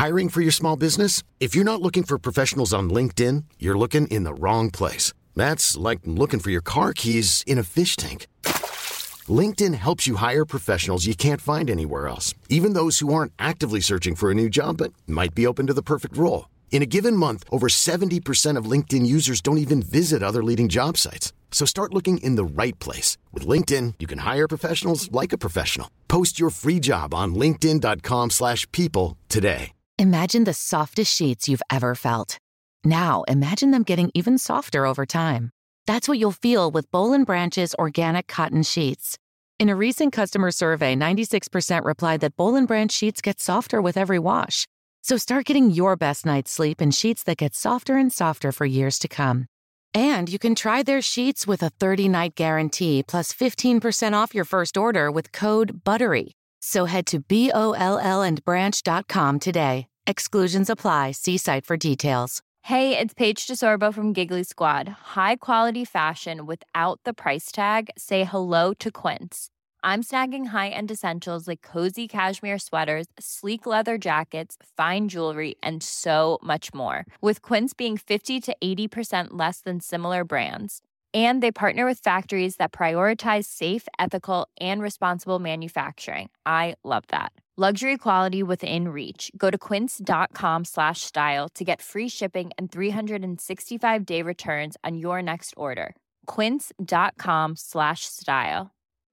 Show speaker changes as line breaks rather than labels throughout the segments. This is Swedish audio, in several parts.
Hiring for your small business? If you're not looking for professionals on LinkedIn, you're looking in the wrong place. That's like looking for your car keys in a fish tank. LinkedIn helps you hire professionals you can't find anywhere else, even those who aren't actively searching for a new job but might be open to the perfect role. In a given month, over 70% of LinkedIn users don't even visit other leading job sites. So start looking in the right place. With LinkedIn, you can hire professionals like a professional. Post your free job on linkedin.com/people today.
Imagine the softest sheets you've ever felt. Now, imagine them getting even softer over time. That's what you'll feel with Boll & Branch's organic cotton sheets. In a recent customer survey, 96% replied that Boll & Branch sheets get softer with every wash. So start getting your best night's sleep in sheets that get softer and softer for years to come. And you can try their sheets with a 30-night guarantee plus 15% off your first order with code BUTTERY. So head to BOLLandbranch.com today. Exclusions apply. See site for details.
Hey, it's Paige DeSorbo from Giggly Squad. High quality fashion without the price tag. Say hello to Quince. I'm snagging high-end essentials like cozy cashmere sweaters, sleek leather jackets, fine jewelry, and so much more. With Quince being 50 to 80% less than similar brands. And they partner with factories that prioritize safe, ethical, and responsible manufacturing. I love that. Luxury quality within reach. Go to quince.com/style to get free shipping and 365-day returns on your next order. Quince.com/style.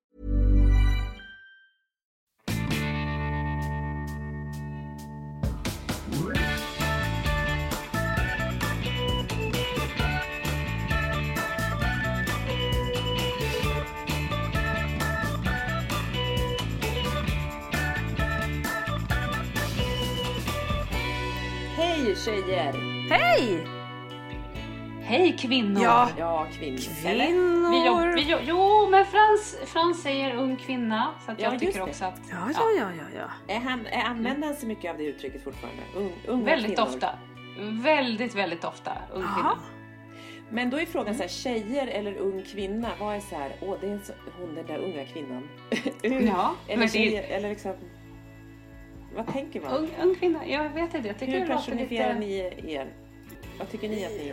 Hej tjejer!
Hej!
Hej kvinnor!
Ja, kvinnor.
Jo, men Frans säger ung kvinna. Så att jag tycker också att...
Ja.
Använder han så mycket av det uttrycket fortfarande? Unga
väldigt
kvinnor.
ofta. Väldigt ofta. Ung kvinna.
Men då är frågan så här, tjejer eller ung kvinna? Vad är så här, det är hon den där unga kvinnan.
Ja,
eller tjejer, eller liksom... Vad tänker man?
Ung kvinna, jag vet inte. Jag tycker
hur personifierar ni er? Vad tycker ni att ni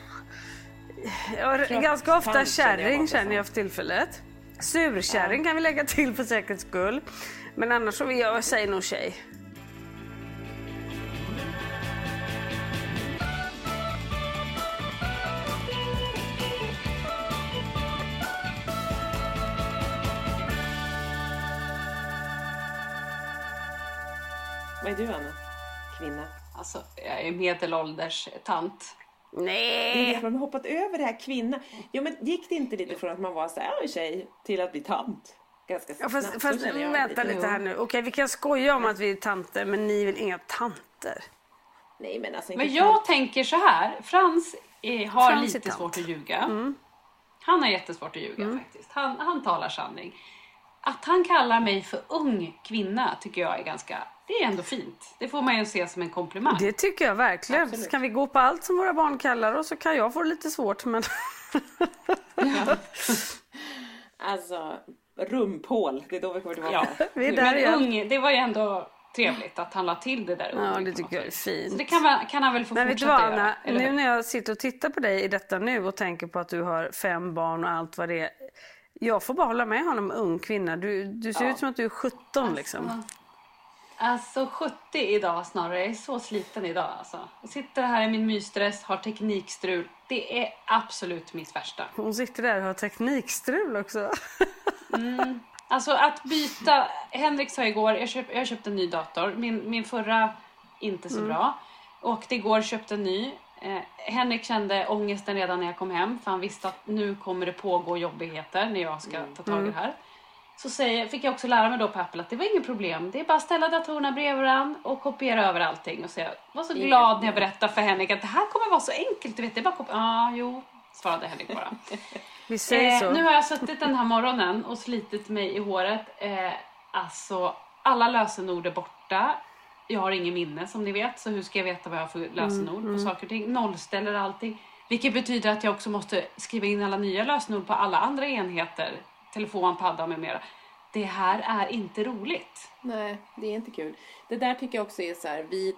är?
Ganska ofta kärring känner jag för tillfället. Surkärring kan vi lägga till för säkerhets skull. Men annars så vill jag säga nog tjej.
Vad är du, Anna? Kvinna?
Alltså, jag är medelålders tant.
Nej.
Man har hoppat över det här kvinna. Jo, men gick det inte lite från att man var så här tjej till att bli tant? Ganska snabbt.
Fast vänta lite här nu. Okej, vi kan skoja om att vi är tanter, men ni är väl inga tanter?
Nej, men alltså...
Men jag tänker så här. Frans har lite svårt att ljuga. Han har jättesvårt att ljuga faktiskt. Han talar sanning. Att han kallar mig för ung kvinna tycker jag är ganska... Det är ändå fint. Det får man ju se som en komplimang.
Det tycker jag verkligen. Absolut. Kan vi gå på allt som våra barn kallar oss så kan jag få lite svårt. Men...
Alltså, rumphål. Det är då vi kommer tillbaka.
Ja, vi är där igen.
Ung, det var ju ändå trevligt att han la till det där.
Ja, det tycker jag är fint.
Så det kan han väl få fortsätta göra.
Nu när jag sitter och tittar på dig i detta nu och tänker på att du har 5 barn och allt vad det är. Jag får bara hålla med honom, ung kvinna. Du ser ut som att du är 17 liksom.
Alltså 70 idag snarare. Jag är så sliten idag alltså. Jag sitter här i min mysdress, har teknikstrul. Det är absolut mitt värsta.
Hon sitter där och har teknikstrul också.
Alltså att byta. Henrik sa igår, jag köpte en ny dator. Min förra inte så bra. Och det igår köpte en ny. Henrik kände ångesten redan när jag kom hem. För han visste att nu kommer det pågå jobbigheter när jag ska ta tag i det här. Så fick jag också lära mig då på Apple att det var inget problem. Det är bara att ställa datorerna bredvid varandra och kopiera över allting. Och så jag var så glad när jag berättade för Henrik att det här kommer vara så enkelt. Du vet, det är bara svarade Henrik bara.
Vi säger så.
Nu har jag suttit den här morgonen och slitit mig i håret. Alltså, alla lösenord är borta. Jag har ingen minne som ni vet. Så hur ska jag veta vad jag har för lösenord på saker och ting? Nollställer allting. Vilket betyder att jag också måste skriva in alla nya lösenord på alla andra enheter. Telefon, padda med mera. Det här är inte roligt.
Nej, det är inte kul. Det där tycker jag också är så här, vi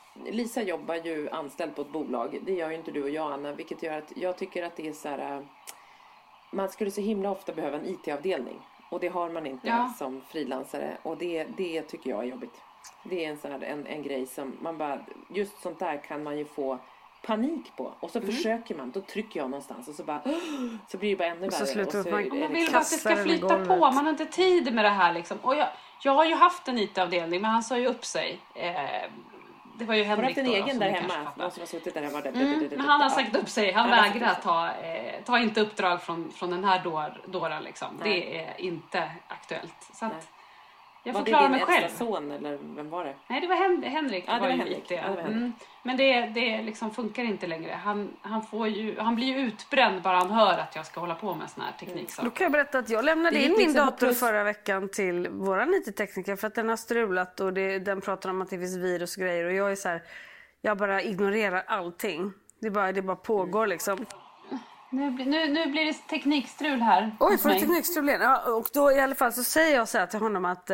Lisa jobbar ju anställd på ett bolag. Det gör ju inte du och jag, Anna. Vilket gör att jag tycker att det är så här... Man skulle så himla ofta behöva en IT-avdelning. Och det har man inte som frilansare. Och det tycker jag är jobbigt. Det är en sån här, en grej som man bara... Just sånt där kan man ju få panik på. Och så försöker man. Då trycker jag någonstans. Och så bara... Så blir det bara ännu värre. Och så
man vill bara att det ska flyta på. Man har inte tid med det här liksom. Och jag har ju haft en IT-avdelning. Men han sa ju upp sig. Det var ju Henrik då.
Har du haft en egen där hemma? Någon som har suttit där hemma.
Men han har sagt upp sig. Han vägrar ta inte uppdrag från den här dåren liksom. Det är inte aktuellt. Så att jag får klara mig själv.
Var det din son eller vem var det?
Nej, det var Henrik.
Ja, det var Henrik. Ja, det var Henrik.
Men det liksom funkar inte längre. Han blir ju utbränd bara han hör att jag ska hålla på med sån här tekniksaker.
Då kan jag berätta att jag lämnade in min dator förra veckan till våran IT-tekniker för att den har strulat och den pratar om att det finns virus och grejer och jag är så här, jag bara ignorerar allting. Det bara pågår liksom.
Nu blir det teknikstrul här.
Oj, för teknikstrul. Ja, och då i alla fall så säger jag så här till honom att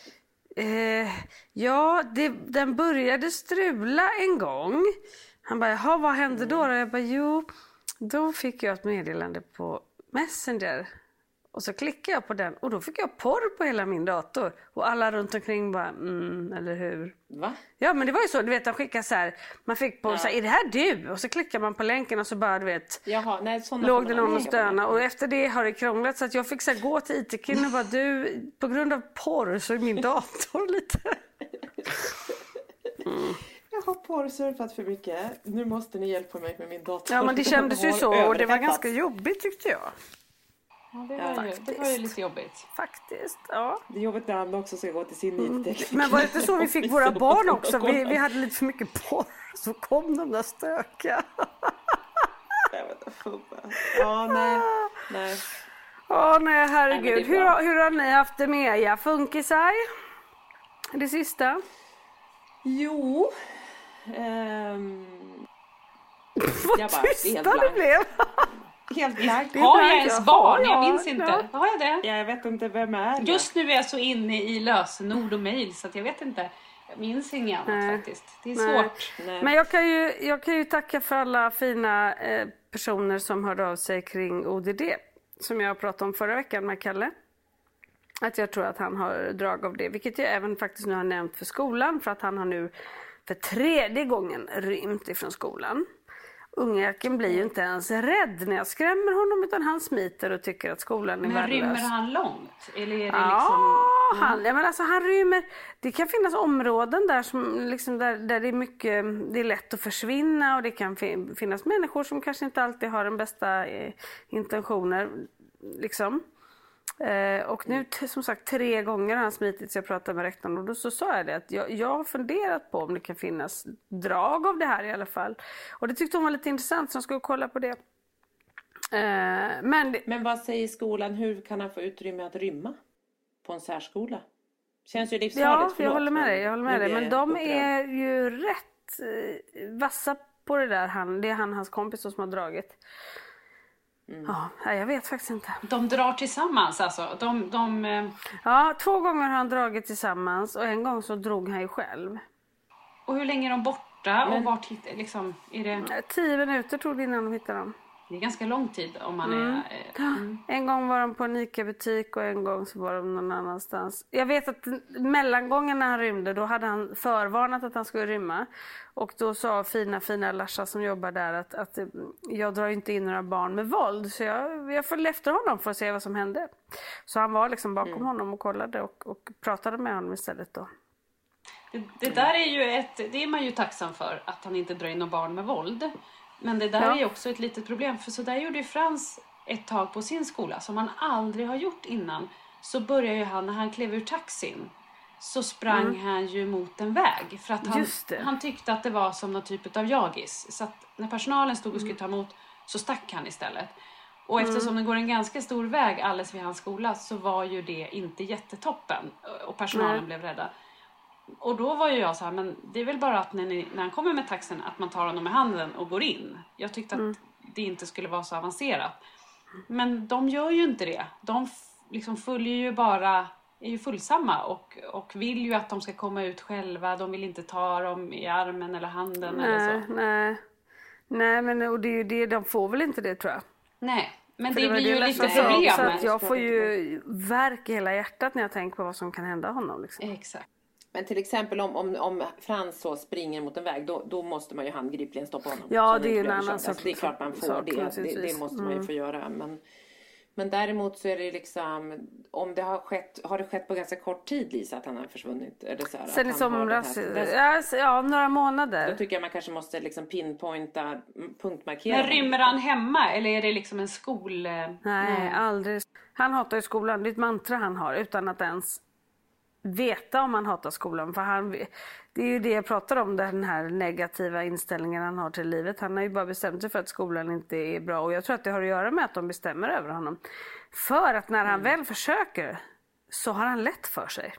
den började strula en gång. Han bara, jaha, vad hände då? Och jag bara, jo, då fick jag ett meddelande på Messenger. Och så klickade jag på den och då fick jag porr på hela min dator. Och alla runt omkring bara, eller hur?
Va?
Ja, men det var ju så, du vet, de skickade så här, man fick på så här, är det här du? Och så klickar man på länken och så bara, du vet, låg det någon och stöna. Och efter det har det krånglat så att jag fick så här, gå till IT-killen och bara, du, på grund av porr så är min dator lite...
Jag har porrsurfat för mycket. Nu måste ni hjälpa mig med min dator.
Ja, men det kändes ju så och det var ganska jobbigt tyckte jag.
Ja, det var ju lite jobbigt.
Faktiskt, ja.
Det är jobbigt när han också ska gå till sin IT-teknik.
Men var det inte så vi fick våra barn också? Vi hade lite för mycket porr. Så kom de där stökiga.
Nej.
Nej, herregud. Hur har ni haft det med er funkisar? Det sista?
Jo.
Vad tysta det blev.
Helt blankt.
Har jag ens barn? Jag minns inte. Har jag det?
Jag vet inte vem är det.
Just nu är jag så inne i lösenord och mejl så att jag vet inte. Jag minns inget annat faktiskt. Det är svårt.
Nej. Men jag kan ju tacka för alla fina personer som hörde av sig kring ODD. Som jag pratade om förra veckan med Kalle. Att jag tror att han har drag av det. Vilket jag även faktiskt nu har nämnt för skolan. För att han har nu för 3:e gången rymt ifrån skolan. Ungjäkeln blir ju inte ens rädd när jag skrämmer honom utan han smiter och tycker att skolan är värdelös.
Men rymmer han långt? Eller är det
han rymmer. Det kan finnas områden där som liksom där det är mycket, det är lätt att försvinna och det kan finnas människor som kanske inte alltid har den bästa intentioner liksom. Och nu som sagt 3 gånger har han smitit så jag pratade med rektorn och då så sa jag det att jag har funderat på om det kan finnas drag av det här i alla fall. Och det tyckte hon var lite intressant så jag skulle kolla på det.
Men vad säger skolan? Hur kan han få utrymme att rymma på en särskola? Känns ju livsfarligt.
Ja, jag håller med dig. Men de är ju rätt vassa på det där. Det är hans kompis som har dragit. Ja, jag vet faktiskt inte.
De drar tillsammans alltså?
Ja, 2 gånger har han dragit tillsammans och en gång så drog han ju själv.
Och hur länge är de borta? Och vart liksom, är det...
10 minuter tog det innan de hittade dem.
Det är ganska lång tid om man är...
En gång var de på en ICA-butik och en gång så var de någon annanstans. Jag vet att mellangången när han rymde då hade han förvarnat att han skulle rymma. Och då sa fina Larsa som jobbar där att jag drar inte in några barn med våld. Så jag följde efter honom för att se vad som hände. Så han var liksom bakom honom och kollade och pratade med honom istället då.
Det där är ju det är man ju tacksam för att han inte drar in några barn med våld. Men det där är ju också ett litet problem. För så där gjorde ju Frans ett tag på sin skola som han aldrig har gjort innan. Så började ju han, när han klev ur taxin, så sprang han ju mot en väg. För att han tyckte att det var som någon typ av jagis. Så att när personalen stod och skulle ta emot så stack han istället. Och eftersom det går en ganska stor väg alldeles vid hans skola så var ju det inte jättetoppen. Och personalen blev rädda. Och då var ju jag så här, men det är väl bara att när han kommer med taxen att man tar honom i handen och går in. Jag tyckte att det inte skulle vara så avancerat. Men de gör ju inte det. De liksom följer ju bara är ju fullsamma och vill ju att de ska komma ut själva. De vill inte ta dem i armen eller handen eller så.
Nej, men och det är ju det, de får väl inte det, tror jag.
Nej, men
För
det blir ju lite problem.
Så att jag får ju värk i hela hjärtat när jag tänker på vad som kan hända honom. Liksom.
Exakt.
Men till exempel om Frans så springer mot en väg, då måste man ju handgripligen stoppa honom.
Ja, det är ju en annan sak.
Det är klart man får det måste man ju få göra. Men däremot så är det liksom, om det har det skett på ganska kort tid, Lisa, att han har försvunnit? Är det så här,
sen i somras, några månader.
Då tycker jag man kanske måste liksom punktmarkera.
Men rymmer han hemma eller är det liksom en skol...
Nej, aldrig. Han hatar ju skolan, det är ett mantra han har utan att ens veta om han hatar skolan. För det är ju det jag pratar om, den här negativa inställningen han har till livet. Han har ju bara bestämt sig för att skolan inte är bra. Och jag tror att det har att göra med att de bestämmer över honom. För att när han väl försöker så har han lätt för sig.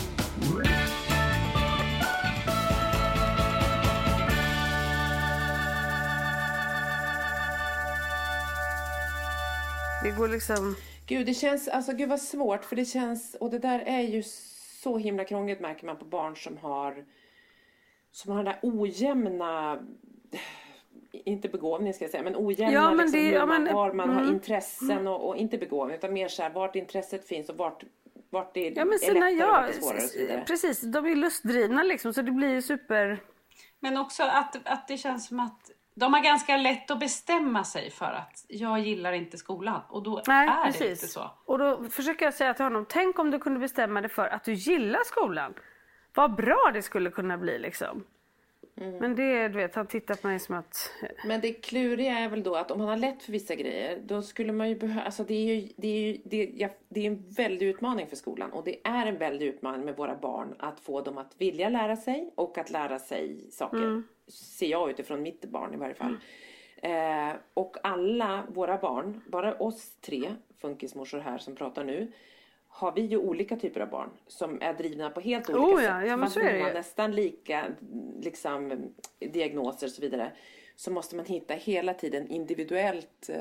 Det går liksom...
Gud, det känns, alltså gud vad svårt, för det känns, och det där är ju så himla krångligt, märker man på barn som har den där ojämna, inte begåvning ska jag säga, men ojämna var man har intressen och inte begåvning, utan mer så här, vart intresset finns och vart det är lättare och vart det är svårare och så vidare.
Precis, de är lustdrivna liksom, så det blir ju super...
Men också att det känns som att de har ganska lätt att bestämma sig för att jag gillar inte skolan. Och då är det inte så. Och
då försöker jag säga till honom, tänk om du kunde bestämma dig för att du gillar skolan. Vad bra det skulle kunna bli liksom. Men det, du vet, han tittar på mig som att...
Men det kluriga är väl då att om han har lätt för vissa grejer, då skulle man ju behöva... Alltså det är en väldig utmaning för skolan. Och det är en väldig utmaning med våra barn att få dem att vilja lära sig och att lära sig saker. Ser jag utifrån mitt barn i varje fall. Och alla våra barn, bara oss 3 funkismorsor här som pratar nu, har vi ju olika typer av barn som är drivna på helt olika sätt.
Ja, men så är det ju.
Nästan lika liksom, diagnoser och så vidare. Så måste man hitta hela tiden individuellt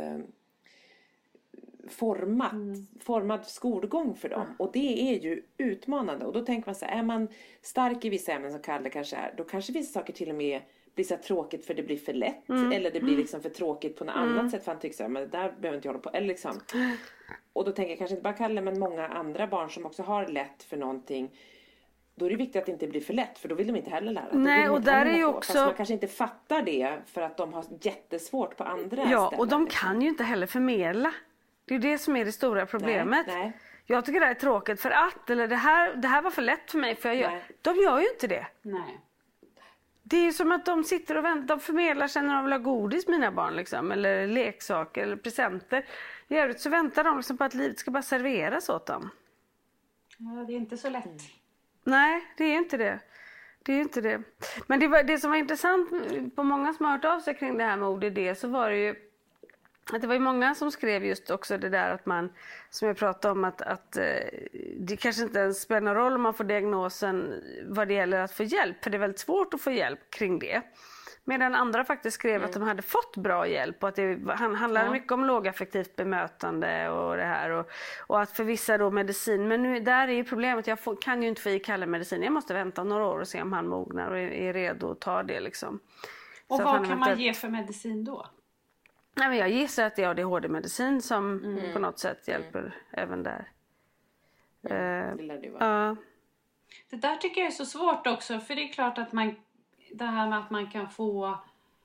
formad skolgång för dem. Och det är ju utmanande. Och då tänker man så här, är man stark i vissa ämnen som Kalle kanske är, då kanske vissa saker till och med blir så tråkigt för det blir för lätt. Eller det blir liksom för tråkigt på något annat sätt, för han tycker så här, men det där behöver inte jag hålla på. Eller liksom. Och då tänker jag kanske inte bara Kalle, men många andra barn som också har lätt för någonting. Då är det viktigt att det inte blir för lätt, för då vill de inte heller lära.
Nej, och där är ju också...
Fast man kanske inte fattar det för att de har jättesvårt på andra ställen.
Ja, och de kan ju inte heller förmedla. Det är ju det som är det stora problemet. Nej. Jag tycker det här är tråkigt för att, eller det här var för lätt för mig, för de gör ju inte det.
Nej.
Det är ju som att de sitter och väntar, de förmedlar sig när de vill ha godis, mina barn liksom, eller leksaker eller presenter. I övrigt så väntar de liksom på att livet ska bara serveras åt dem.
Ja, det är inte så lätt.
Nej, det är inte det. Det är inte det. Men det som var intressant på många som har hört av sig kring det här med ODD, så var det ju att det var ju många som skrev just också det där att man, som jag pratade om, att det kanske inte ens spelar någon roll om man får diagnosen vad det gäller att få hjälp. För det är väldigt svårt att få hjälp kring det. Medan andra faktiskt skrev att de hade fått bra hjälp och att det handlade mycket om lågaffektivt bemötande och det här. Och att för vissa då medicin, men nu, där är ju problemet, jag kan ju inte få i Kalle medicin. Jag måste vänta några år och se om han mognar och är redo att ta det liksom.
Och så vad kan man ge för medicin då?
Nej, men jag gissar att det är ADHD-medicin som på något sätt hjälper även där.
Det lär det vara.
Det där tycker jag är så svårt också. För det är klart att det här med att man kan få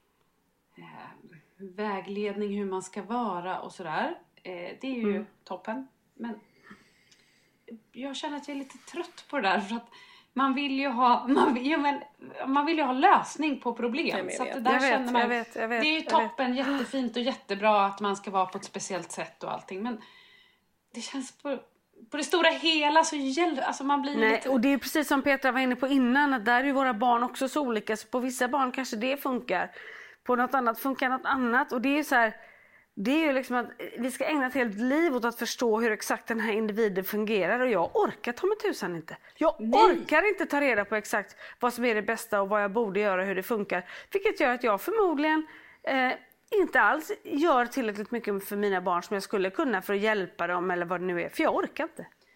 vägledning hur man ska vara och sådär. Det är ju toppen. Men jag känner att jag är lite trött på det där. För att man vill ju ha lösning på problem. Så att det där känner man,
jag vet,
det är ju toppen, jättefint och jättebra att man ska vara på ett speciellt sätt och allting. Men det känns på det stora hela så gäller, alltså man blir lite...
Och det är precis som Petra var inne på innan, att där är ju våra barn också så olika. Så på vissa barn kanske det funkar. På något annat funkar något annat. Och det är ju så här, det är ju liksom att vi ska ägna ett helt liv åt att förstå hur exakt den här individen fungerar. Och jag orkar ta med tusan inte. Jag orkar inte ta reda på exakt vad som är det bästa och vad jag borde göra och hur det funkar. Vilket gör att jag förmodligen inte alls gör tillräckligt mycket för mina barn som jag skulle kunna för att hjälpa dem eller vad det nu är. För jag orkar inte.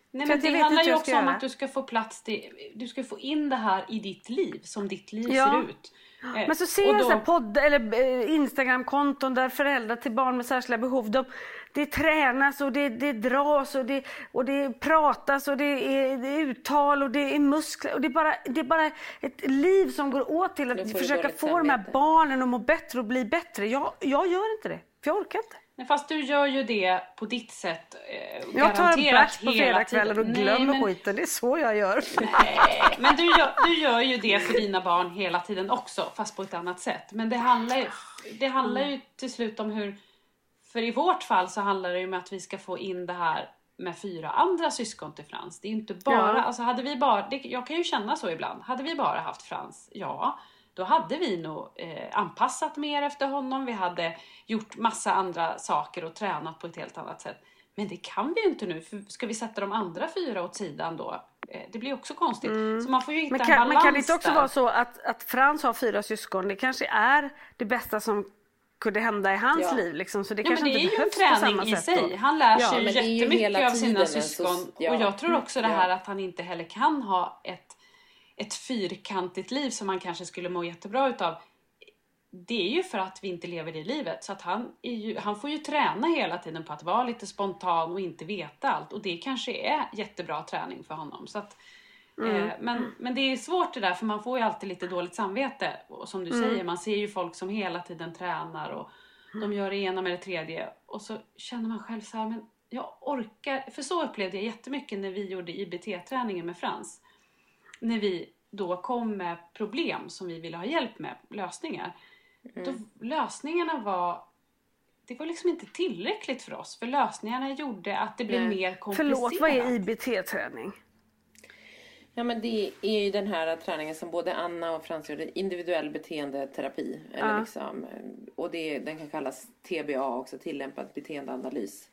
Nej, men det handlar ju också om att du ska få plats du ska få in det här i ditt liv, som ditt liv ser ut.
Men så ser jag så här podd eller Instagram-konton där föräldrar till barn med särskilda behov, det tränas och det dras och det pratas och det är uttal och det är muskler och det är bara ett liv som går åt till att försöka få de här barnen att må bättre och bli bättre. Jag gör inte det, för jag orkar inte.
Nej, fast du gör ju det på ditt sätt.
Jag tar en bärs på fredagskvällen och glömmer skiten. Det är så jag gör.
Nej, men du gör ju det för dina barn hela tiden också, fast på ett annat sätt. Men det handlar ju till slut om hur... För i vårt fall så handlar det ju om att vi ska få in det här med 4 andra syskon till Frans. Det är inte bara... Alltså hade vi bara... jag kan ju känna så ibland. Hade vi bara haft Frans, då hade vi nog anpassat mer efter honom. Vi hade gjort massa andra saker och tränat på ett helt annat sätt. Men det kan vi ju inte nu. För ska vi sätta de andra 4 åt sidan då? Det blir också konstigt. Så man får ju hitta en balans.
Men kan det inte också vara så att Frans har 4 syskon? Det kanske är det bästa som kunde hända i hans liv. Liksom. Så det kanske
men det
inte
är ju en träning i sig. Han lär sig ju jättemycket av sina syskon. Och jag tror också det här att han inte heller kan ha ett fyrkantigt liv som man kanske skulle må jättebra utav. Det är ju för att vi inte lever det livet. Så att han får ju träna hela tiden på att vara lite spontan och inte veta allt. Och det kanske är jättebra träning för honom. Så att, men det är svårt det där, för man får ju alltid lite dåligt samvete. Och som du säger, man ser ju folk som hela tiden tränar och de gör det ena med det tredje. Och så känner man själv så här, men jag orkar. För så upplevde jag jättemycket när vi gjorde IBT-träningen med Frans. När vi då kom med problem som vi ville ha hjälp med, lösningar. Då lösningarna var liksom inte tillräckligt för oss. För lösningarna gjorde att det blev mer komplicerat.
Förlåt, vad är IBT-träning?
Ja, men det är ju den här träningen som både Anna och Frans gjorde, individuell beteendeterapi. Eller liksom, och den kan kallas TBA också, tillämpad beteendeanalys.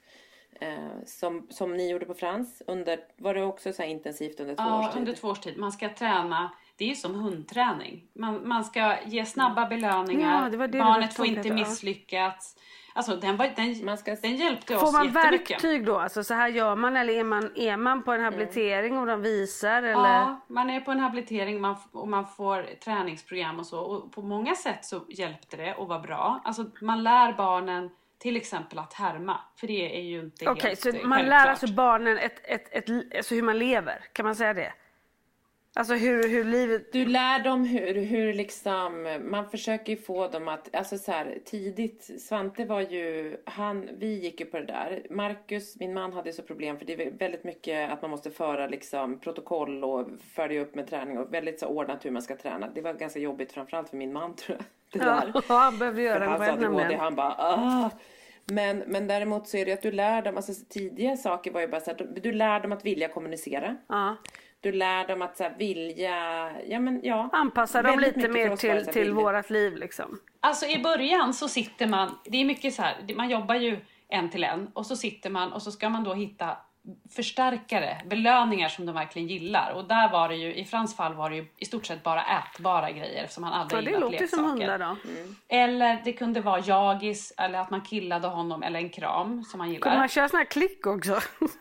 Som ni gjorde på Frans. Var det också så här intensivt under 2 års tid?
Ja, under 2 års tid. Man ska träna, det är ju som hundträning. Man ska ge snabba belöningar. Barnet får inte misslyckats. Alltså den hjälpte oss jättemycket.
Får man verktyg då? Alltså så här gör man, eller är man på en habilitering och de visar? Eller?
Ja, man är på en habilitering och man får träningsprogram och så. Och på många sätt så hjälpte det och var bra. Alltså man lär barnen till exempel att härma. För det är ju inte helt
så man
självklart.
lär alltså barnen alltså hur man lever. Kan man säga det? Alltså hur livet...
Du lär dem hur liksom... Man försöker ju få dem att... Alltså så här, tidigt... Svante var ju... Vi gick ju på det där. Marcus, min man, hade så problem. För det är väldigt mycket att man måste föra liksom protokoll och följa upp med träning. Och väldigt så ordnat hur man ska träna. Det var ganska jobbigt, framförallt för min man, tror jag. Det där.
Ja, han behövde göra
det själv. Han bara... Men däremot så är det att du lär dem... Alltså tidiga saker var ju bara så här... Du lär dem att vilja kommunicera.
Ja.
Du lär dem att så här, vilja...
Anpassa dem lite mer till vårat liv liksom.
Alltså i början så sitter man... Det är mycket så här... Man jobbar ju 1 till 1. Och så sitter man och så ska man då hitta förstärkare, belöningar som de verkligen gillar. Och där var det ju, i Frans fall var det ju i stort sett bara ätbara grejer som han aldrig gillat leksaker.
Det låter som hundar då.
Eller det kunde vara jagis, eller att man killade honom, eller en kram som han gillar.
Kunde man köra sån här klick också?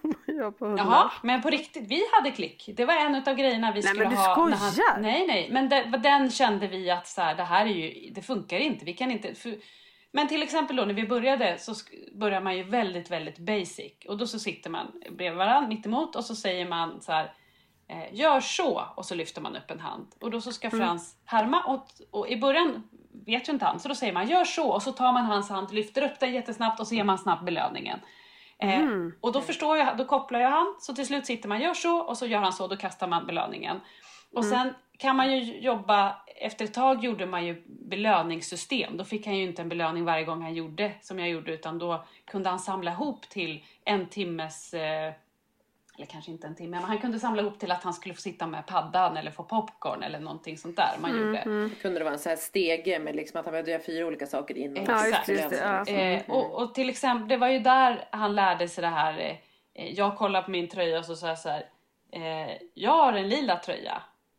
Jaha, men på riktigt, vi hade klick. Det var en av grejerna vi skulle ha.
Nej, men du skojar!
Nej, men den kände vi att så här, det här är ju, det funkar inte. Vi kan inte... Men till exempel då när vi började så börjar man ju väldigt, väldigt basic. Och då så sitter man bredvid varandra mitt emot och så säger man så här, gör så, och så lyfter man upp en hand. Och då så ska Frans härma och i början vet ju inte han. Så då säger man gör så, och så tar man hans hand, lyfter upp den jättesnabbt och så ger man snabbt belöningen. Och då då kopplar jag han, så till slut sitter man, gör så, och så gör han så, då kastar man belöningen. Och sen kan man ju jobba, efter ett tag gjorde man ju belöningssystem. Då fick han ju inte en belöning varje gång han gjorde som jag gjorde, utan då kunde han samla ihop till 1 timmes, eller kanske inte 1 timme, men han kunde samla ihop till att han skulle få sitta med paddan eller få popcorn eller någonting sånt där man gjorde.
Kunde det vara en så här stege med liksom att han behövde göra 4 olika saker innan.
Exakt. Och till exempel, det var ju där han lärde sig det här, jag kollade på min tröja och så sa jag så här, jag har en lila tröja.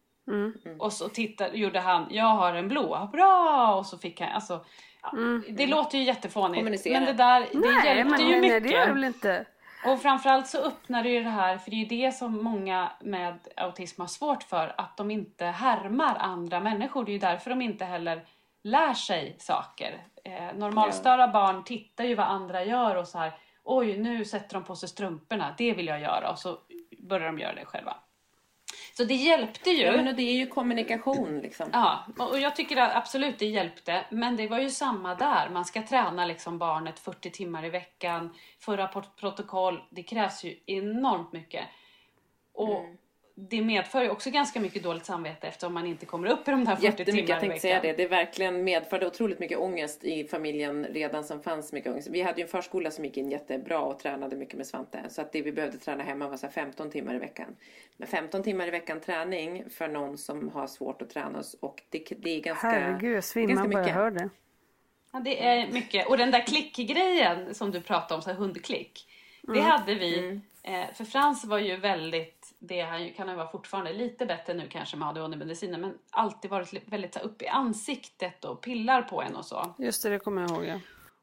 Och så gjorde han, jag har en blå, bra, och så fick han, det låter ju jättefånigt, men det där, det hjälpte ju mycket.
Nej, det gör det väl inte.
Och framförallt så öppnar det ju det här, för det är ju det som många med autism har svårt för, att de inte härmar andra människor. Det är ju därför de inte heller lär sig saker. Normalstörda barn tittar ju vad andra gör och så här, oj, nu sätter de på sig strumporna, det vill jag göra, och så börjar de göra det själva. Så det hjälpte ju.
Ja, men det är ju kommunikation liksom.
Ja, och jag tycker att absolut det hjälpte. Men det var ju samma där. Man ska träna liksom barnet 40 timmar i veckan. Föra protokoll. Det krävs ju enormt mycket. Och det medför ju också ganska mycket dåligt samvete eftersom man inte kommer upp i de där 40 timmar i veckan.
Jag tänkte säga det. Det verkligen medförde otroligt mycket ångest i familjen redan som fanns mycket ångest. Vi hade ju en förskola som gick in jättebra och tränade mycket med Svante. Så att det vi behövde träna hemma var så 15 timmar i veckan. Men 15 timmar i veckan träning för någon som har svårt att träna oss. Och det är ganska,
herregud, jag svimmar bara jag hör det.
Ja, det är mycket. Och den där klickgrejen som du pratade om, så här hundklick. Det hade vi. För Frans var ju väldigt, han kan ju vara fortfarande lite bättre nu kanske med ADHD-medicinen, men alltid varit väldigt så upp i ansiktet och pillar på en och så.
Just det kommer jag ihåg, ja.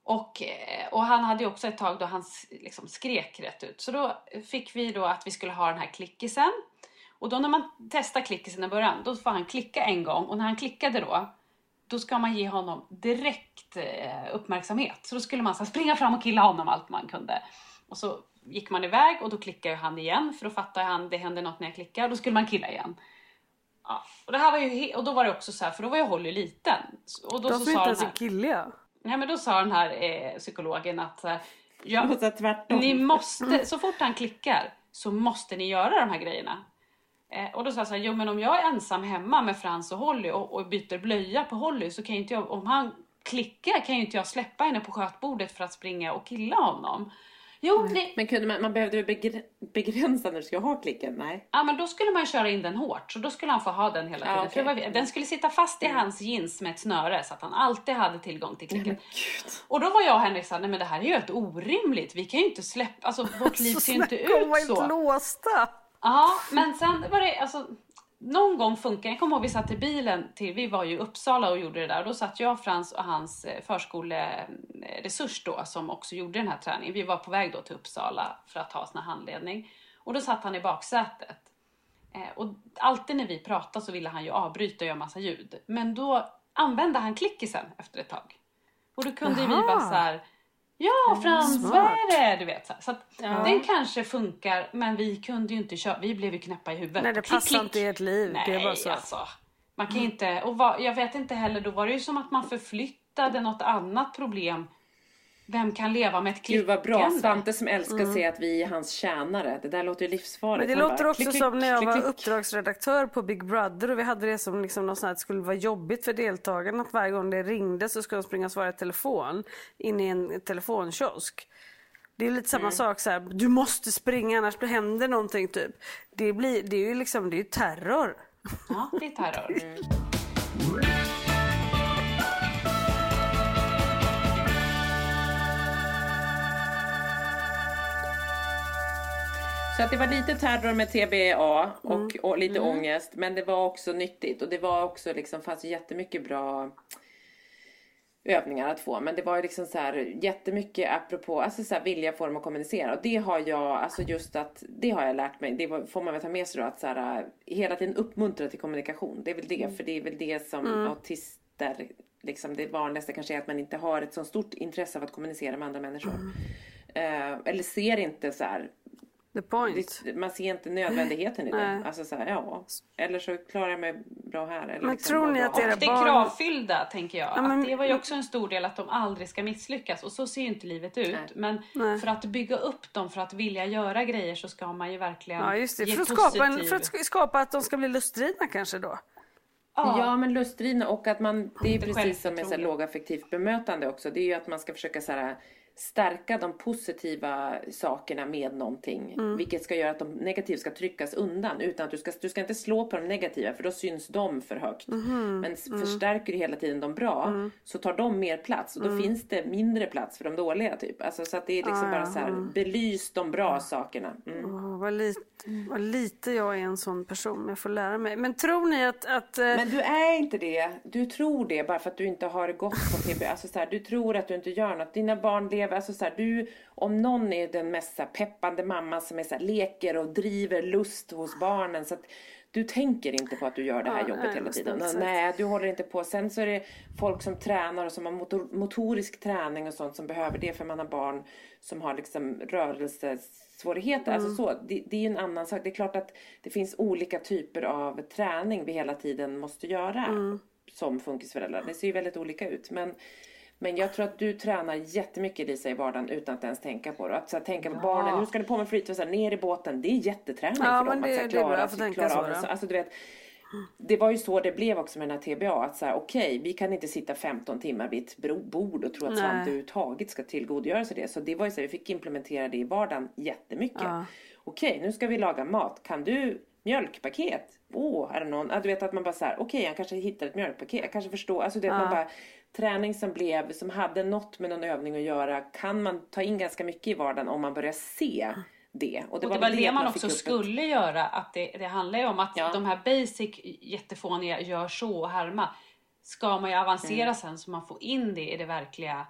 Och han hade ju också ett tag då han liksom skrek rätt ut. Så då fick vi då att vi skulle ha den här klickisen. Och då när man testar klickisen i början, då får han klicka en gång. Och när han klickade då ska man ge honom direkt uppmärksamhet. Så då skulle man så springa fram och killa honom allt man kunde. Och så gick man iväg och då klickade han igen. För då fattade han, det hände något när jag klickade. Och då skulle man killa igen. Ja, och det här var ju, och då var det också så här, för då var ju Holly liten. Och då
de
så
får
sa
inte ens killiga.
Nej, men då sa den här psykologen att
tvärtom.
Ni måste, så fort han klickar så måste ni göra de här grejerna. Och då sa jag så här, jo men om jag är ensam hemma med Frans och Holly och byter blöja på Holly, så kan inte jag, om han klickar kan ju inte jag släppa henne på skötbordet för att springa och killa honom. Jo,
men kunde man behövde begränsa när du ska ha klicken? Nej.
Ja, men då skulle man köra in den hårt. Så då skulle han få ha den hela tiden.
Okay.
Den skulle sitta fast i hans jeans med ett snöre. Så att han alltid hade tillgång till klicken. Och då var jag och Henrik så här, nej men det här är ju helt orimligt. Vi kan ju inte släppa, alltså vårt liv ser ju inte ut så.
var inte låsta.
Ja, men sen var det, alltså någon gång funkar. Jag kommer ihåg vi satt i bilen vi var ju i Uppsala och gjorde det där. Och då satt jag, Frans och hans förskoleresurs då, som också gjorde den här träningen. Vi var på väg då till Uppsala för att ta sån här handledning. Och då satt han i baksätet. Och alltid när vi pratade så ville han ju avbryta och göra massa ljud. Men då använde han klickisen efter ett tag. Och då kunde vi bara så här, ja Frans, vad är det? Du vet så här. Så att den kanske funkar, men vi kunde ju inte köra. Vi blev ju knäppa i huvudet.
Nej, det passar inte i ert liv.
Nej,
det är bara så.
Alltså, man kan inte, och jag vet inte heller, då var det ju som att man förflyttade något annat problem. Vem kan leva med ett klickande?
Gud vad bra, Svante som älskar att säga att vi är hans tjänare. Det där låter ju livsfarligt.
Men det låter också som när jag var uppdragsredaktör på Big Brother och vi hade det som liksom något sånt här, att det skulle vara jobbigt för deltagarna att varje gång det ringde så skulle de springa och svara i telefon in i en telefonkiosk. Det är lite samma sak så här, du måste springa annars händer någonting typ. Det är ju liksom, det är ju terror.
Ja, det är terror.
Så att det var lite terror med TBA och lite ångest. Men det var också nyttigt. Och det var också liksom, fanns jättemycket bra övningar att få. Men det var ju liksom så här jättemycket apropå, alltså så här vilja, form och kommunicera. Och det har jag, alltså just att, det har jag lärt mig. Det får man väl ta med sig då, att så här, hela tiden uppmuntra till kommunikation. Det är väl det, för det är väl det som autister, liksom det vanligaste kanske är att man inte har ett så stort intresse av att kommunicera med andra människor. Eller ser inte så här,
the point.
Man ser inte nödvändigheten i det. Alltså så här, eller så klarar jag mig bra här. Eller
men
liksom
tror ni att era
barn... Det är kravfyllda, tänker jag.
Ja, men...
att det var ju också en stor del att de aldrig ska misslyckas. Och så ser ju inte livet ut. Nej. Men för att bygga upp dem, för att vilja göra grejer, så ska man ju verkligen ge
för att skapa att de ska bli lustdrivna kanske då.
Ja, men lustdrivna, och att man, det är precis som med så här lågaffektivt bemötande också. Det är ju att man ska försöka så här, stärka de positiva sakerna med någonting. Vilket ska göra att de negativa ska tryckas undan. Utan att du ska inte slå på de negativa, för då syns de för högt. Men förstärker du hela tiden de bra, så tar de mer plats. Och då finns det mindre plats för de dåliga typ. Alltså, så att det är liksom bara så här, belys de bra sakerna.
vad lite jag är en sån person. Jag får lära mig. Men tror ni att
Men du är inte det. Du tror det bara för att du inte har gått på TB. Alltså så här, du tror att du inte gör något. Dina barn lever, alltså så här, du, om någon är den mest så här, peppande mamma som är så här, leker och driver lust hos barnen, så att du tänker inte på att du gör det här jobbet hela tiden. Nej, du håller inte på. Sen så är det folk som tränar och som har motorisk träning och sånt som behöver det för man har barn som har liksom rörelsesvårigheter. Alltså så, det är ju en annan sak. Det är klart att det finns olika typer av träning vi hela tiden måste göra som funkisföräldrar. Det ser ju väldigt olika ut. Men jag tror att du tränar jättemycket, Lisa, i vardagen utan att ens tänka på det. Att så här, tänka på barnen, nu ska du på med flytvästar ner i båten. Det är jätteträning för dem.
Det,
att klara av det. Alltså, du vet, det var ju så det blev också med den här TBA. Att så här, okej, vi kan inte sitta 15 timmar vid ett bord och tro att Svante överhuvudtaget ska tillgodogöra sig det. Så det var ju så här, vi fick implementera det i vardagen jättemycket. Okej, nu ska vi laga mat. Kan du mjölkpaket? Är det någon? Du vet att man bara så här, okej, jag kanske hittar ett mjölkpaket. Jag kanske förstår. Alltså det att man bara, träning som hade något med någon övning att göra, kan man ta in ganska mycket i vardagen om man börjar se det. Och det var det
man också skulle göra. Att det handlar ju om att de här basic jättefåniga gör så och härma. Ska man ju avancera sen så man får in det i det verkliga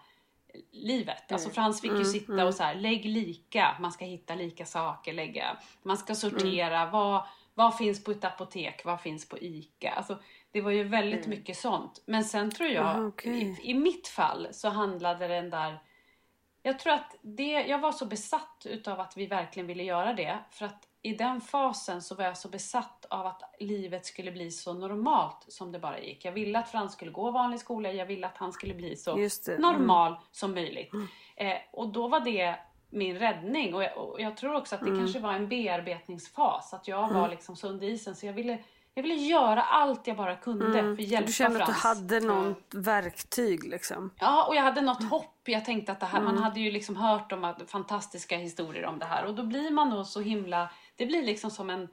livet. Alltså Frans fick ju sitta och så här, lägg lika. Man ska hitta lika saker, man ska sortera. Vad finns på ett apotek? Vad finns på ICA? Alltså, det var ju väldigt mycket sånt. Men sen tror jag, i mitt fall så handlade den där... Jag tror att jag var så besatt utav att vi verkligen ville göra det. För att i den fasen så var jag så besatt av att livet skulle bli så normalt som det bara gick. Jag ville att Frans skulle gå vanlig skola. Jag ville att han skulle bli så normal som möjligt. Och då var det min räddning. Och jag tror också att det kanske var en bearbetningsfas. Att jag var liksom sund i isen. Så jag ville göra allt jag bara kunde för att hjälpa Frans.
Du kände att du hade något verktyg liksom.
Ja, och jag hade något hopp. Jag tänkte att det här, man hade ju liksom hört om fantastiska historier om det här. Och då blir man nog så himla... Det blir liksom som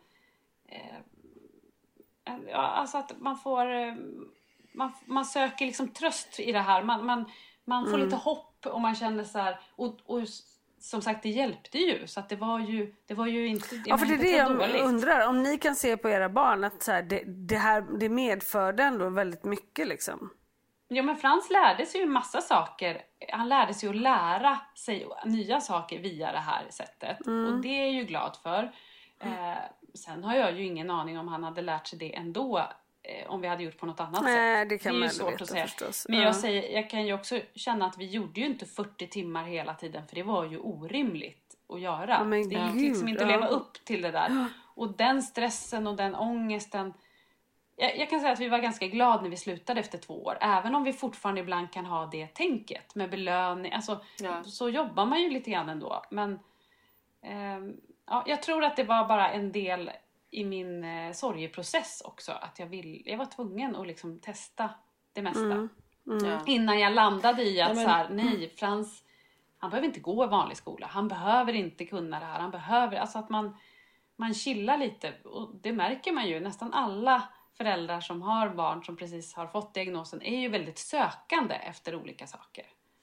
alltså att man får... Man söker liksom tröst i det här. Man får lite hopp och man känner så här... Och som sagt, det hjälpte ju. Så att det var ju inte...
För det är det jag undrar. Om ni kan se på era barn att så här, det medförde ändå väldigt mycket liksom.
Ja, men Frans lärde sig ju en massa saker. Han lärde sig att lära sig nya saker via det här sättet. Och det är jag ju glad för. Sen har jag ju ingen aning om han hade lärt sig det ändå. Om vi hade gjort på något annat sätt.
Det kan man
ju svårt
veta,
att säga.
Förstås.
Men jag kan ju också känna att vi gjorde ju inte 40 timmar hela tiden. För det var ju orimligt att göra. Det gick liksom inte att leva upp till det där. Och den stressen och den ångesten. Jag kan säga att vi var ganska glada när vi slutade efter 2 år. Även om vi fortfarande ibland kan ha det tänket med belöning. Alltså, så jobbar man ju lite grann ändå. Men jag tror att det var bara en del i min sorgeprocess också. Att jag var tvungen att liksom testa det mesta. Innan jag landade i att nej, Frans, han behöver inte gå i vanlig skola. Han behöver inte kunna det här. Han behöver, alltså att man chillar lite. Och det märker man ju. Nästan alla föräldrar som har barn som precis har fått diagnosen är ju väldigt sökande efter olika saker.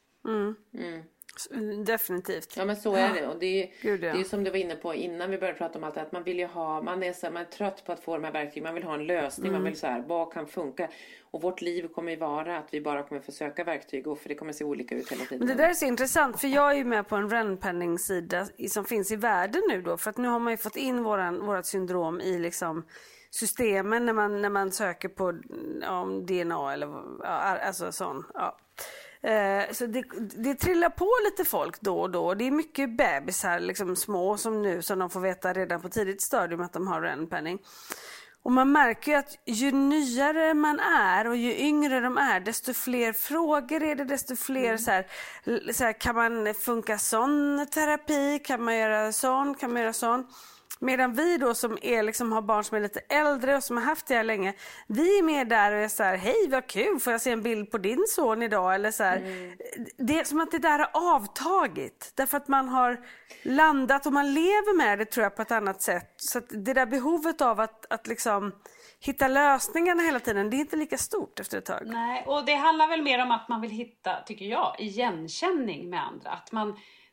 Definitivt.
Ja, men så är det. Och det är som du var inne på innan vi började prata om allt det, att man vill ju ha, man är trött på att få de här verktygen, man vill ha en lösning, man vill så här, vad kan funka? Och vårt liv kommer ju vara att vi bara kommer få söka verktyg, och för det kommer se olika ut hela tiden.
Men det där är så intressant, för jag är ju med på en Renpenning-sida som finns i världen nu då, för att nu har man ju fått in vårat syndrom i liksom systemen när man söker på DNA eller alltså sån, så det trillar på lite folk då och då. Det är mycket bebisar liksom små som de får veta redan på tidigt stadium att de har Renpenning. Och man märker ju att ju nyare man är och ju yngre de är, desto fler frågor är det, desto fler så här, kan man funka sån terapi, kan man göra sån. Medan vi då som är liksom har barn som är lite äldre och som har haft det här länge, vi är med där och är så här, hej vad kul, får jag se en bild på din son idag? Eller så här, det är som att det där har avtagit. Därför att man har landat och man lever med det, tror jag, på ett annat sätt. Så att det där behovet av att liksom hitta lösningarna hela tiden, det är inte lika stort efter ett tag.
Nej, och det handlar väl mer om att man vill hitta, tycker jag, igenkänning med andra. Att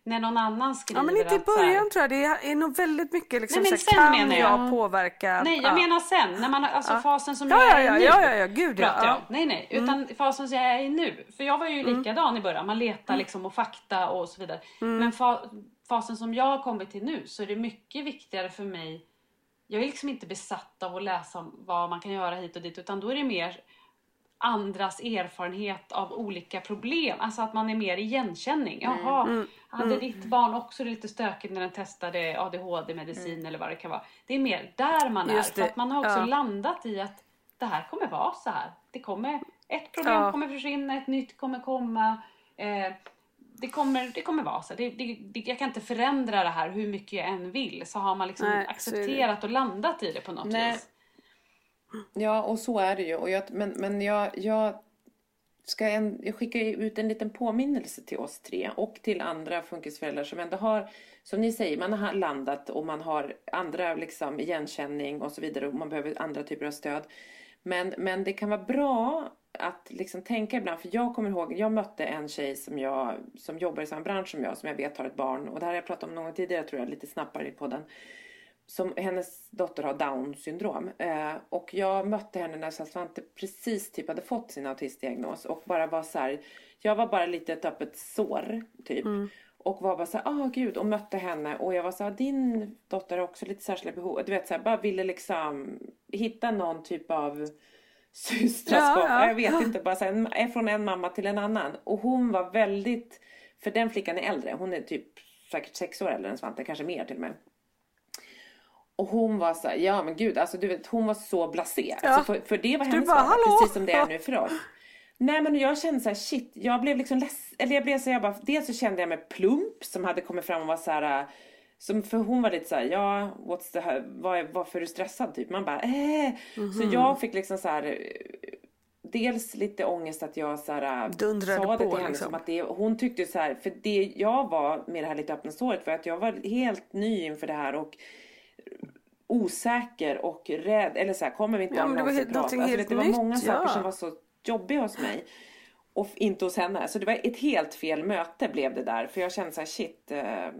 när någon annan skriver.
Ja, men inte i början tror jag. Det är nog väldigt mycket liksom, nej, så kan jag påverka.
Nej, jag menar sen. När man, alltså fasen som
jag
är i nu.
Ja, gud ja.
Nej. Utan fasen som jag är i nu. För jag var ju likadan i början. Man letar liksom och fakta och så vidare. Men fasen som jag har kommit till nu, så är det mycket viktigare för mig. Jag är liksom inte besatt av att läsa om vad man kan göra hit och dit. Utan då är det mer andras erfarenhet av olika problem. Alltså att man är mer igenkänning. Jaha, hade ditt barn också lite stökigt när den testade ADHD-medicin eller vad det kan vara. Det är mer där man är. För att man har också landat i att det här kommer vara så här. Det kommer, ett problem kommer försvinna, ett nytt kommer komma. Det kommer vara så. Jag kan inte förändra det här hur mycket jag än vill. Så har man liksom accepterat och landat i det på något vis.
Ja, och så är det ju. Och jag skickar ut en liten påminnelse till oss 3 och till andra funkisföräldrar som ändå har, som ni säger, man har landat och man har andra liksom igenkänning och så vidare och man behöver andra typer av stöd. Men det kan vara bra att liksom tänka ibland, för jag kommer ihåg, jag mötte en tjej som jobbar i samma bransch som jag vet har ett barn, och det här har jag pratat om någon tidigare, tror jag, lite snabbare i podden. Hennes dotter har Down-syndrom. Och jag mötte henne när Svante precis typ hade fått sin autistdiagnos. Och bara var så här, jag var bara lite ett öppet sår typ. Och var bara så här, gud, och mötte henne. Och jag var så här, din dotter har också lite särskilda behov. Du vet så här, bara ville liksom hitta någon typ av systraskap. Jag vet inte, bara så här, från en mamma till en annan. Och hon var väldigt, för den flickan är äldre. Hon är typ säkert 6 år äldre än Svante, kanske mer till och med. Och hon var så här, ja men gud, alltså du vet, hon var så blasé. Alltså för det var hennes vardag, precis som det är nu för oss. Nej, men jag kände så här, shit, jag blev liksom dels så kände jag mig plump som hade kommit fram och var så här, för hon var lite så här, varför är du stressad typ? Man bara, Så jag fick liksom så här, dels lite ångest att jag så här, sa det till henne liksom. Som att hon tyckte så här, för det jag var med det här lite öppna såret, för att jag var helt ny inför det här och osäker och rädd, eller så här, kommer vi inte
men det var helt
alltså, det var många saker som var så jobbiga hos mig och inte hos henne, så det var ett helt fel möte blev det där, för jag kände så här, shit,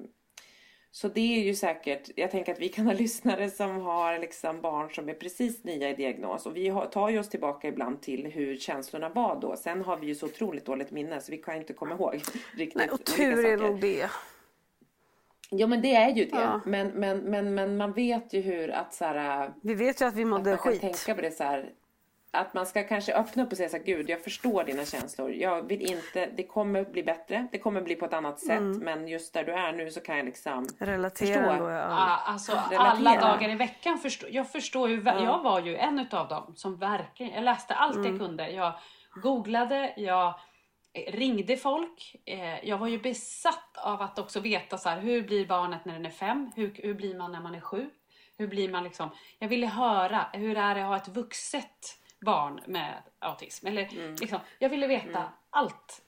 så det är ju säkert, jag tänker att vi kan ha lyssnare som har liksom barn som är precis nya i diagnos, och vi tar ju oss tillbaka ibland till hur känslorna var då. Sen har vi ju så otroligt dåligt minne så vi kan inte komma ihåg riktigt.
Nej, och tur är nog det.
Ja, men det är ju det. Ja. Men man vet ju hur att så här,
vi vet ju att vi mådde skit.
Kan tänka på det så här, att man ska kanske öppna upp och säga så här, gud, jag förstår dina känslor. Jag vill inte, det kommer bli bättre. Det kommer bli på ett annat sätt. Men just där du är nu så kan jag liksom
relatera.
Förstå.
Alltså alla dagar i veckan jag förstår ju, jag var ju en utav dem som verkligen, jag läste allt jag kunde. Jag googlade, jag ringde folk. Jag var ju besatt av att också veta så här, hur blir barnet när den är 5? Hur blir man när man är 7? Hur blir man liksom, jag ville höra, hur är det att ha ett vuxet barn med autism? Eller liksom, jag ville veta allt.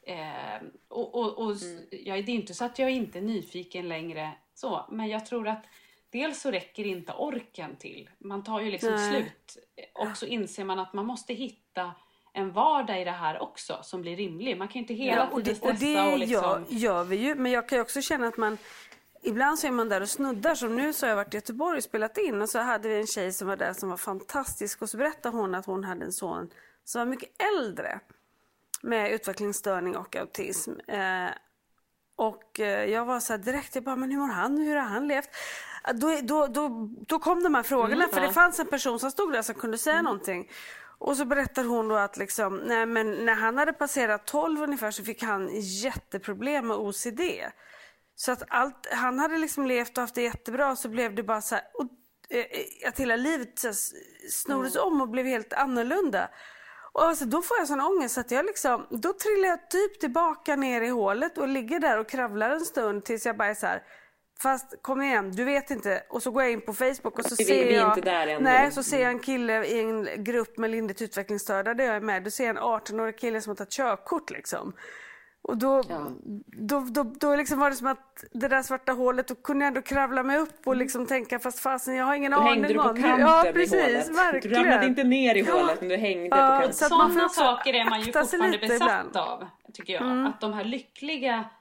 Det är inte så att jag inte är nyfiken längre så, men jag tror att dels så räcker inte orken till. Man tar ju liksom slut. Och så inser man att man måste hitta en vardag i det här också som blir rimlig. Man kan ju inte hela tiden stressa. Och det
liksom gör vi ju. Men jag kan ju också känna att man, ibland så är man där och snuddar. Som nu så har jag varit i Göteborg och spelat in. Och så hade vi en tjej som var där som var fantastisk. Och så berättade hon att hon hade en son som var mycket äldre. Med utvecklingsstörning och autism. Och jag var så här direkt, jag bara, men hur mår han? Hur har han levt? Då kom de här frågorna. För det fanns en person som stod där som kunde säga någonting. Och så berättar hon då att liksom, nej, men när han hade passerat 12 ungefär så fick han jätteproblem med OCD. Så att han hade liksom levt och haft det jättebra, och så blev det bara så här, att hela livet så snurrades om och blev helt annorlunda. Och alltså, då får jag sån ångest att jag liksom, då trillar jag typ tillbaka ner i hålet och ligger där och kravlar en stund tills jag bara är så här, fast kom igen, du vet inte. Och så går jag in på Facebook och så ser jag så ser jag en kille i en grupp med lindrigt utvecklingsstörda där jag är med. Då ser jag en 18-årig kille som har tagit körkort liksom. Och då liksom var det som att det där svarta hålet, då kunde jag ändå kravla mig upp och liksom tänka, fast fasen, jag har ingen aning.
Hängde du på kanten
ja, precis,
i hålet?
Verkligen.
Du ramlade inte ner i hålet, men du hängde på kanten.
Sådana saker är man ju fortfarande besatt av, tycker jag. Att de här lyckliga,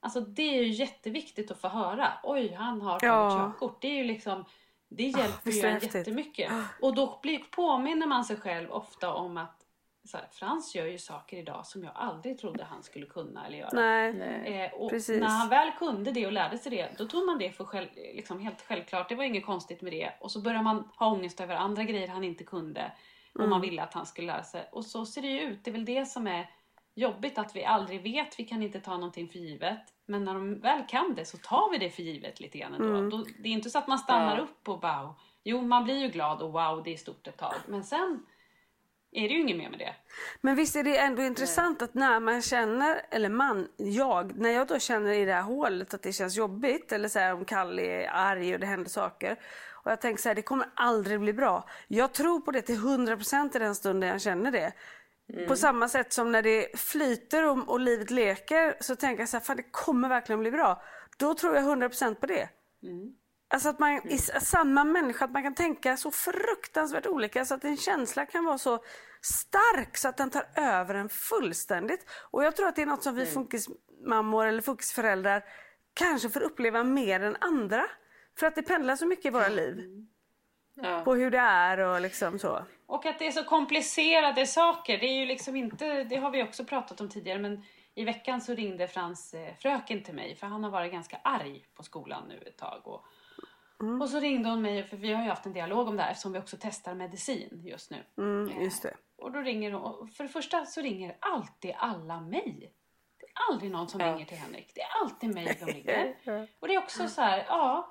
Alltså det är ju jätteviktigt att få höra. Oj, han har tagit körkort. Det är ju liksom, det hjälper ju en jättemycket. Och då påminner man sig själv ofta om att så här, Frans gör ju saker idag som jag aldrig trodde han skulle kunna eller göra.
Nej,
och
precis.
när han väl kunde det och lärde sig det, då tog man det för liksom helt självklart. Det var inget konstigt med det. Och så börjar man ha ångest över andra grejer han inte kunde. Och man ville att han skulle lära sig. Och så ser det ju ut. Det är väl det som är jobbigt, att vi aldrig vet. Vi kan inte ta någonting för givet. Men när de väl kan det så tar vi det för givet lite grann ändå. Det är inte så att man stannar upp och wow. Jo, man blir ju glad och wow, det är stort ett tag. Men sen är det ju inget mer med det.
Men visst är det ändå intressant att när man känner, eller när jag då känner i det här hålet att det känns jobbigt, eller så här om Kalle är arg och det händer saker. Och jag tänker så här, det kommer aldrig bli bra. Jag tror på det till 100% i den stunden jag känner det. På samma sätt som när det flyter och livet leker, så tänker jag så här, fan det kommer verkligen bli bra. Då tror jag 100% på det. Alltså att man i samma människa, att man kan tänka så fruktansvärt olika, så att en känsla kan vara så stark så att den tar över en fullständigt. Och jag tror att det är något som vi funkismammor eller funkisföräldrar kanske får uppleva mer än andra. För att det pendlar så mycket i våra liv. På hur det är och liksom så.
Och att det är så komplicerade saker. Det är ju liksom inte, det har vi också pratat om tidigare, men i veckan så ringde Frans fröken till mig, för han har varit ganska arg på skolan nu ett tag. Och så ringde hon mig, för vi har ju haft en dialog om det här eftersom vi också testar medicin just nu.
Just det.
Och då ringer hon, och för det första så ringer alltid alla mig. Det är aldrig någon som ringer till Henrik. Det är alltid mig som ringer. Och det är också så här,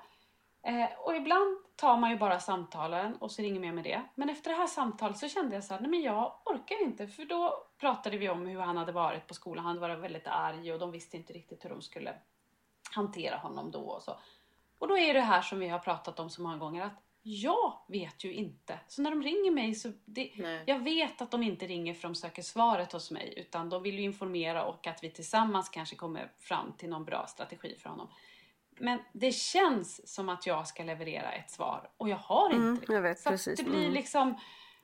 och ibland tar man ju bara samtalen och så ringer jag med det. Men efter det här samtalet så kände jag så här, nej men jag orkar inte. För då pratade vi om hur han hade varit på skolan. Han hade varit väldigt arg och de visste inte riktigt hur de skulle hantera honom då och så. Och då är det här som vi har pratat om så många gånger, att jag vet ju inte. Så när de ringer mig så, jag vet att de inte ringer för de söker svaret hos mig. Utan de vill ju informera och att vi tillsammans kanske kommer fram till någon bra strategi för honom. Men det känns som att jag ska leverera ett svar. Och jag har inte det.
Jag vet,
så
precis.
Det blir liksom,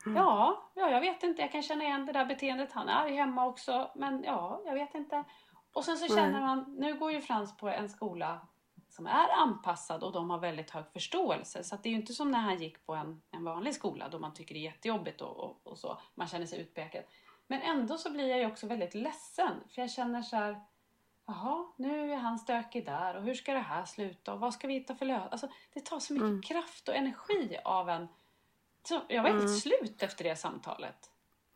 jag vet inte. Jag kan känna igen det där beteendet. Han är arg hemma också. Men jag vet inte. Och sen så känner man, nu går ju Frans på en skola som är anpassad och de har väldigt hög förståelse. Så att det är ju inte som när han gick på en vanlig skola då man tycker det är jättejobbigt och så. Man känner sig utpekad. Men ändå så blir jag ju också väldigt ledsen. För jag känner så här, jaha, nu är han stökig där och hur ska det här sluta och vad ska vi hitta för lösning? Alltså det tar så mycket kraft och energi av en. Så jag var helt slut efter det samtalet.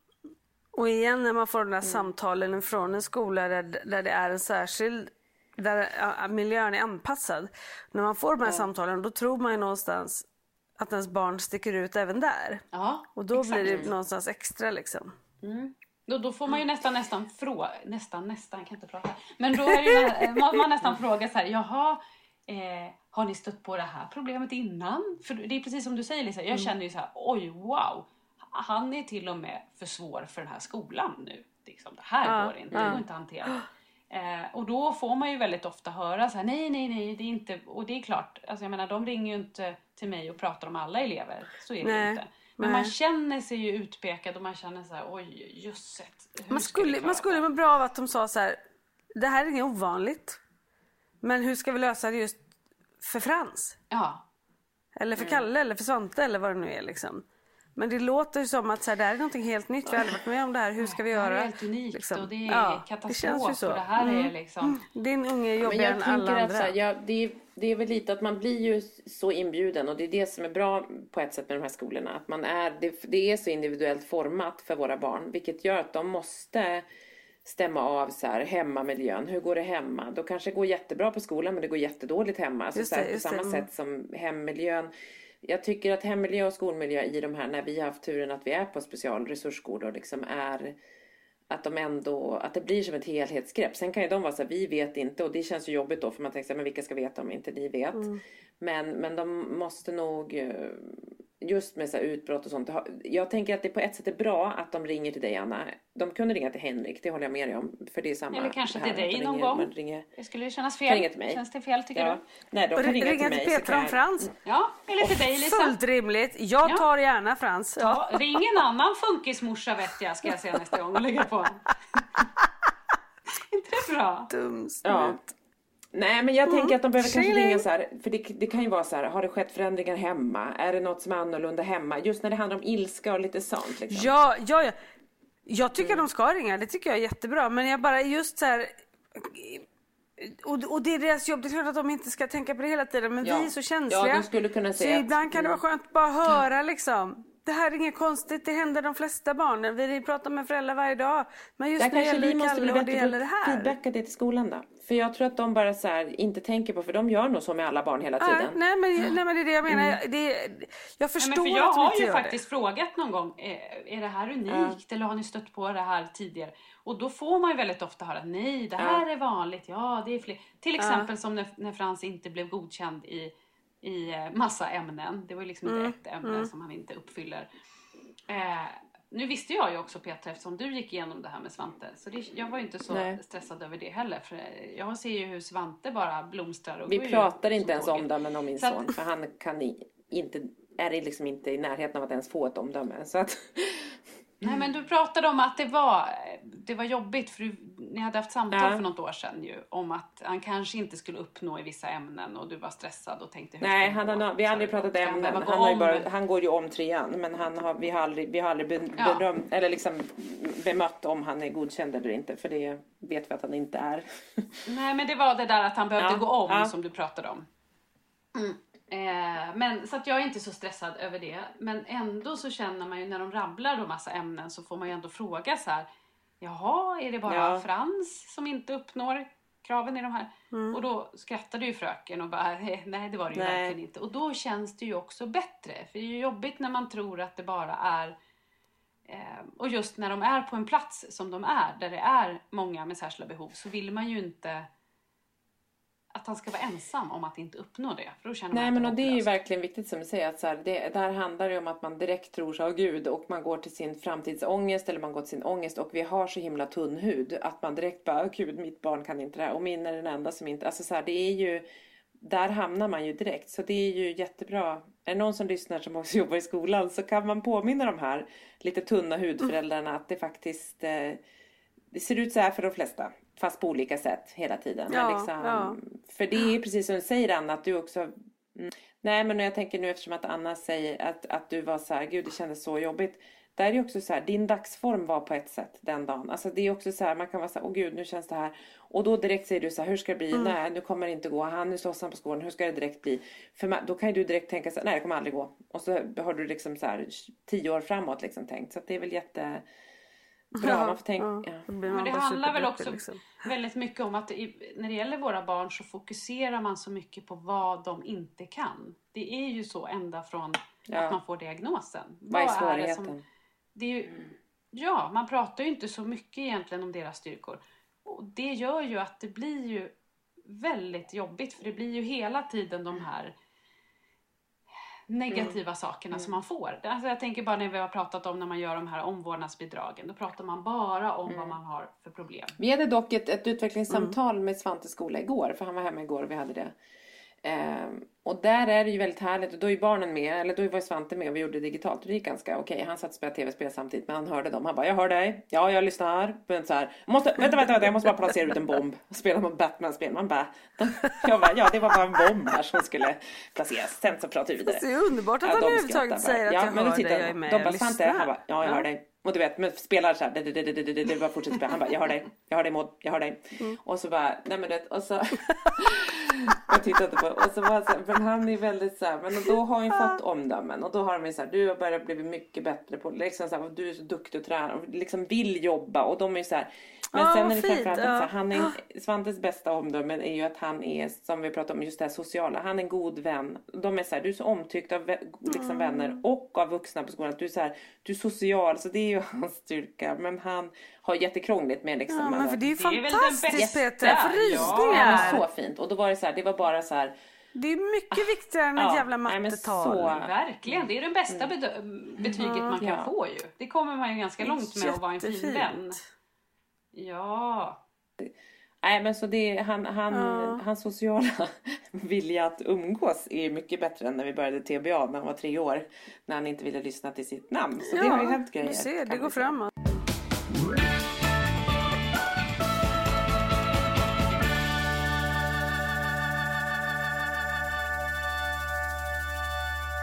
Och igen när man får de där samtalen från en skola där det är en särskild, där miljön är anpassad. När man får de här samtalen, då tror man ju någonstans att ens barn sticker ut även där. Ja, och då blir det någonstans extra liksom.
Då får man ju nästan fråga, nästan kan inte prata. Men då är det man nästan frågar så här, jaha, har ni stött på det här problemet innan? För det är precis som du säger Lisa, jag känner ju så här, oj wow, han är till och med för svår för den här skolan nu. Liksom, det här går inte, det går inte att hantera. Och då får man ju väldigt ofta höra så här, nej, det är inte, och det är klart, alltså jag menar, de ringer ju inte till mig och pratar om alla elever, så är det ju inte. Men man känner sig ju utpekad och man känner så här, oj, jösset. Man
skulle vara bra av att de sa så här, det här är inget ovanligt. Men hur ska vi lösa det just för Frans? Ja. Eller för Kalle eller för Svante eller vad det nu är liksom. Men det låter ju som att så här, det här är någonting helt nytt. Vi har aldrig varit med om det här. Hur ska vi göra? Det är
helt unikt
liksom.
Och det är katastrof. Det känns ju så. Och det här är liksom.
Din unge är jobbigare än alla andra.
Att, så här, det är väl lite att man blir ju så inbjuden. Och det är det som är bra på ett sätt med de här skolorna. Att man det är så individuellt format för våra barn. Vilket gör att de måste stämma av så här, hemmamiljön. Hur går det hemma? Då kanske det går jättebra på skolan men det går jättedåligt hemma. Alltså, så här, på samma sätt som hemmiljön. Jag tycker att hemmiljö och skolmiljö i de här, när vi har haft turen att vi är på specialresursskolor, liksom är att de ändå, att det blir som ett helhetsgrepp. Sen kan ju de vara så här, vi vet inte, och det känns ju jobbigt då för man tänker så här, men vilka ska veta om inte ni vet. Men de måste nog, just med så här utbrott och sånt, jag tänker att det på ett sätt är bra att de ringer till dig, Anna. De kunde ringa till Henrik, det håller jag med dig om, för det är samma.
Eller kanske till dig någon gång. Det skulle ju kännas fel.
Ringa till mig.
Känns det fel tycker du?
Nej, de kan ringa till mig.
Petra och Frans.
Ja, eller till dig Lisa.
Fullt rimligt. Jag tar gärna Frans.
Ja. Ring en annan funkismorsa vet jag, ska jag säga nästa gång och lägga på. Inte det bra?
Dumsnut.
Nej, men jag tänker att de behöver kanske ringa så här, för det kan ju vara så här, har det skett förändringar hemma? Är det något som är annorlunda hemma? Just när det handlar om ilska och lite sånt liksom.
Ja. Jag tycker de ska ringa, det tycker jag är jättebra. Men jag bara just så här... Och det är deras jobb, det är klart att de inte ska tänka på det hela tiden. Men vi är så känsliga.
Ja, de skulle kunna säga
så ibland kan det vara skönt att bara höra liksom. Det här är inget konstigt, det händer de flesta barnen. Vi pratar med föräldrar varje dag. Men just när det gäller Kalle och det gäller det här.
Feedbacka det till skolan då. För jag tror att de bara så här inte tänker på, för de gör nog så med alla barn hela tiden.
Nej men det är det jag menar. Jag förstår
för jag
att de
har
inte
ju
gör
faktiskt frågat någon gång, är det här unikt eller har ni stött på det här tidigare? Och då får man ju väldigt ofta höra, nej det här är vanligt, ja det är fler. Till exempel som när Frans inte blev godkänd i massa ämnen. Det var ju liksom inte ett ämne som han inte uppfyller. Nu visste jag ju också, Petra, eftersom du gick igenom det här med Svante. Så jag var ju inte så stressad över det heller. För jag ser ju hur Svante bara blomstrar. Och
vi pratar inte ens omdömen om min son. För han är liksom inte i närheten av att ens få ett omdöme. Så att...
Nej, men du pratade om att det var jobbigt. För ni hade haft samtal för något år sedan ju. Om att han kanske inte skulle uppnå i vissa ämnen. Och du var stressad och tänkte...
Nej, vi har aldrig pratat ämnen. Han går ju om 3:an. Men vi har aldrig berömt, eller liksom bemött om han är godkänd eller inte. För det vet vi att han inte är.
Nej, men det var det där att han behövde gå om som du pratade om. Men så att jag är inte så stressad över det. Men ändå så känner man ju när de rabblar då massa ämnen, så får man ju ändå fråga så här: jaha, är det bara Frans som inte uppnår kraven i de här? Och då skrattade ju fröken och bara, nej det var det ju verkligen inte. Och då känns det ju också bättre. För det är ju jobbigt när man tror att det bara är och just när de är på en plats som de är, där det är många med särskilda behov, så vill man ju inte att han ska vara ensam om att inte uppnå det. För då känner man
men det är ju verkligen viktigt som du säger. Att så här, det här handlar ju om att man direkt tror så, Gud, och man går till sin framtidsångest eller man går till sin ångest. Och vi har så himla tunn hud att man direkt bara, Gud, mitt barn kan inte det här. Och min är den enda som inte... Alltså så här, det är ju... Där hamnar man ju direkt. Så det är ju jättebra. Är det någon som lyssnar som också jobbar i skolan, så kan man påminna de här lite tunna hudföräldrarna att det faktiskt... Det ser ut så här för de flesta. Fast på olika sätt hela tiden. För det är precis som du säger, Anna, att du också... Nej, men jag tänker nu, eftersom att Anna säger att du var så här, Gud, det kändes så jobbigt. Där är ju också så här, din dagsform var på ett sätt den dagen. Alltså det är också så här, man kan vara så här, åh Gud, nu känns det här. Och då direkt säger du så här, hur ska det bli? Nej, nu kommer det inte gå. Nu slåss han på skolan, hur ska det direkt bli? För då kan ju du direkt tänka så här, nej, det kommer aldrig gå. Och så har du liksom så här 10 år framåt liksom tänkt. Så att det är väl jätte... Bra, man får tänka.
Men det handlar väl också väldigt mycket om att när det gäller våra barn så fokuserar man så mycket på vad de inte kan. Det är ju så ända från att man får diagnosen.
Vad är svårigheten?
Det är ju, man pratar ju inte så mycket egentligen om deras styrkor. Och det gör ju att det blir ju väldigt jobbigt. För det blir ju hela tiden de här negativa sakerna som man får. Alltså jag tänker bara när vi har pratat om när man gör de här omvårdnadsbidragen. Då pratar man bara om vad man har för problem.
Vi hade dock ett utvecklingssamtal med Svantes skola igår. För han var hemma igår och vi hade det. Och där är det ju väldigt härligt. Och då är barnen med. Eller då var Svante med och vi gjorde det digitalt. Och det gick ganska okej. Han satt och spelade tv-spel samtidigt. Men han hörde dem. Han bara, jag hör dig. Ja, jag lyssnar. Men så här, vänta. Jag måste bara placera ut en bomb. Och spela med Batman-spel. Man bara, det var bara en bomb här som skulle placeras. Sen så pratar vi vidare.
Det är underbart att han överhuvudtaget säger att jag hör dig. Jag är med.
De bara, Svante, han bara, jag hör dig. Och du vet, men spelar så här, det bara fortsätter spela. Han bara, jag hör dig Maud, jag hör dig. Och så bara, nej men det, och så jag tittade på, och så var så här, men han är väldigt så här, men då har han ju fått omdömen. Och då har de ju så här, du har börjat bli mycket bättre på, liksom så här, du är så duktig och tränar och liksom vill jobba. Och de är ju så här, men sen är det framförallt att så här, han är, Svantes bästa omdömen är ju att han är, som vi pratade om, just det här sociala. Han är en god vän. De är så här, du är så omtyckt av liksom vänner och av vuxna på skolan. Att du är så här, du är social, så det är ju hans styrka. Men han har jättekrångligt med liksom.
Men för det är ju fantastiskt, Peter.
Ja, så fint. Och då var det så här, det var bara så här.
Det är mycket viktigare än ett jävla mattetal.
Verkligen, det är det bästa betyget man kan få ju. Det kommer man ju ganska långt med att vara en fin vän. Ja.
Nej, men så det hans sociala vilja att umgås är mycket bättre än när vi började TBA när han var 3 år, när han inte ville lyssna till sitt namn. Så det har ju hänt grejer.
Du ser, det går framåt.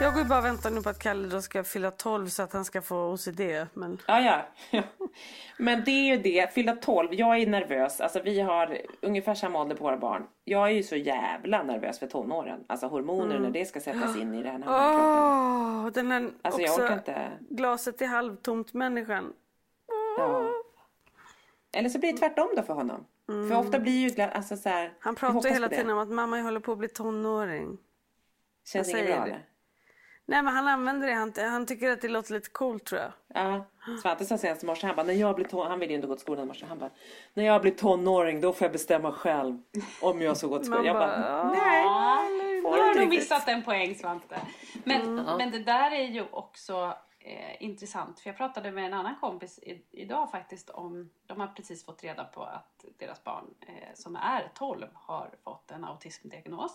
Jag går ju bara och väntar nu på att Kalle då ska fylla 12 så att han ska få OCD. Men...
Ja. Men det är ju det, fylla 12, jag är nervös. Alltså vi har ungefär samma ålder på våra barn. Jag är ju så jävla nervös för tonåren. Alltså hormoner när det ska sättas in i den här kroppen.
Den här
alltså jag orkar inte.
Glaset är halvtomt människan.
Ja. Eller så blir det tvärtom då för honom. För ofta blir ju alltså så här,
han pratar hela tiden om att mamma jag håller på att bli tonåring.
Känns inget bra det?
Nej, men han använder det. Han tycker att det låter lite coolt, tror jag.
Ja, Svante sa senast i morse, han bara, när jag blir han vill ju inte gå till skolan i morse. Han bara, när jag blir tonåring då får jag bestämma själv om jag ska gå till skolan. Jag bara, nej.
Nu har du missat en poäng, Svante. Men det där är ju också intressant. För jag pratade med en annan kompis idag faktiskt om, de har precis fått reda på att deras barn som är 12 har fått en autismdiagnos.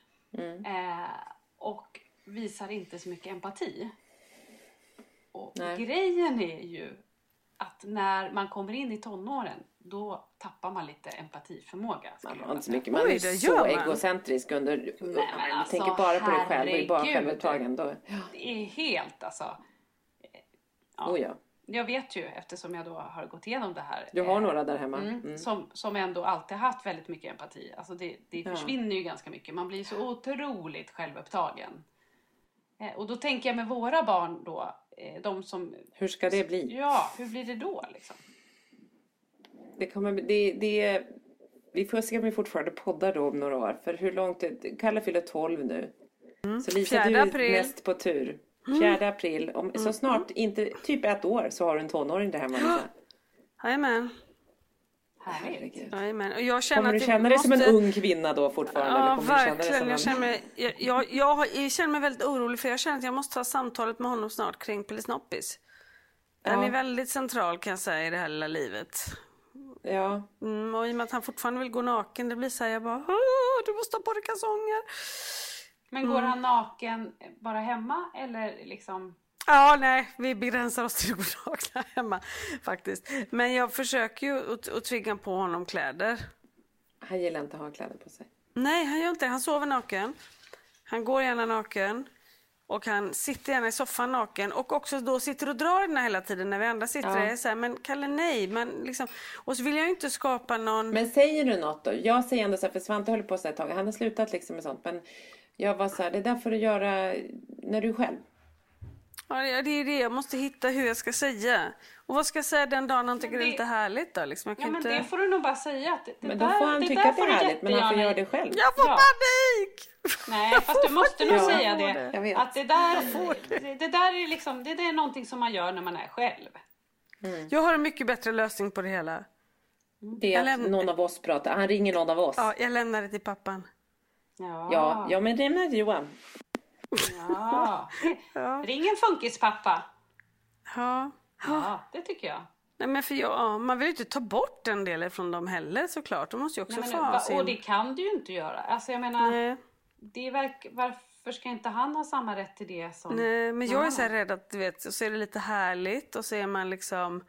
Och visar inte så mycket empati. Och grejen är ju att när man kommer in i tonåren då tappar man lite empatiförmåga.
Man har inte så mycket, man är så egocentrisk under,
alltså,
tänker bara på dig själv och är bara självupptagen då.
Det är helt alltså.
Ja.
Jag vet ju eftersom jag då har gått igenom det här.
Du har några där hemma.
Som ändå alltid haft väldigt mycket empati. Alltså det försvinner ju ganska mycket. Man blir så otroligt självupptagen. Och då tänker jag med våra barn då. De som...
Hur ska det bli?
Ja, hur blir det då liksom?
Vi får se om vi fortfarande poddar då om några år. För hur långt... Kalle fyller 12 nu. Så Lisa, du är näst på tur. 4 april. Så snart, inte typ 1 år, så har du en tonåring där hemma.
Jajamän.
Härligt.
Jajamän. Och jag känner
kommer du känna dig som en ung kvinna då fortfarande?
Ja,
eller
verkligen.
Jag
känner mig väldigt orolig för jag känner att jag måste ta samtalet med honom snart kring Pellisnoppis. Den är väldigt central kan jag säga i det här lilla livet.
Ja.
Och i och med att han fortfarande vill gå naken, det blir så här, jag bara, du måste ha på dig kalsonger.
Men går han naken bara hemma eller liksom...
Ja, nej, vi begränsar oss till att gå nakna hemma faktiskt. Men jag försöker ju att tvinga på honom kläder.
Han gillar inte att ha kläder på sig.
Nej, han gör inte det. Han sover naken. Han går gärna naken. Och han sitter gärna i soffan naken. Och också då sitter och drar den här hela tiden när vi andra sitter där. Så här, men Kalle, nej. Men liksom, och så vill jag ju inte skapa någon...
Men säger du något då? Jag säger ändå så här, för Svante håller på så här ett tag. Han har slutat liksom med sånt. Men jag var så här, det där får du göra när du är själv.
Ja, det är det. Jag måste hitta hur jag ska säga. Och vad ska jag säga den dagen han tycker det är lite härligt då? Liksom,
men det får du nog bara säga. Att
men då får han tycka att det är härligt, men han får göra det själv.
Jag får panik!
Nej, fast du måste nog säga det.
Jag vet.
Att det där är liksom, det är någonting som man gör när man är själv.
Jag har en mycket bättre lösning på det hela.
Det är att någon av oss pratar. Han ringer någon av oss.
Ja, jag lämnar det till pappan.
Ja, men det är med Johan.
Ja. Ring en funkispappa.
Ja,
det tycker jag.
Nej, men för man vill ju inte ta bort en del från dem heller såklart. De måste ju också få sin...
Och det kan du ju inte göra. Alltså jag menar, varför ska inte han ha samma rätt till det som...
Nej, men jag är så här rädd att, du vet, så är det lite härligt och så är man liksom...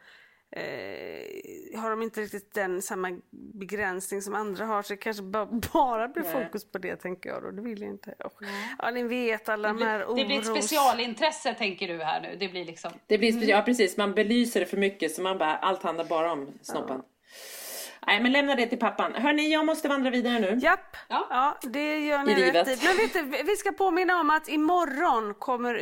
har de inte riktigt den samma begränsning som andra har, så det kanske bara blir fokus på det, tänker jag då. Det vill jag inte. Ja, ni vet alla de här
det blir ett specialintresse, tänker du här nu. Det blir liksom...
Ja, precis. Man belyser det för mycket så man bara, allt handlar bara om snoppen. Nej, men lämna det till pappan. Hörni, jag måste vandra vidare nu.
Japp. Ja, det gör ni rätt i. Men vet du, vi ska påminna om att imorgon kommer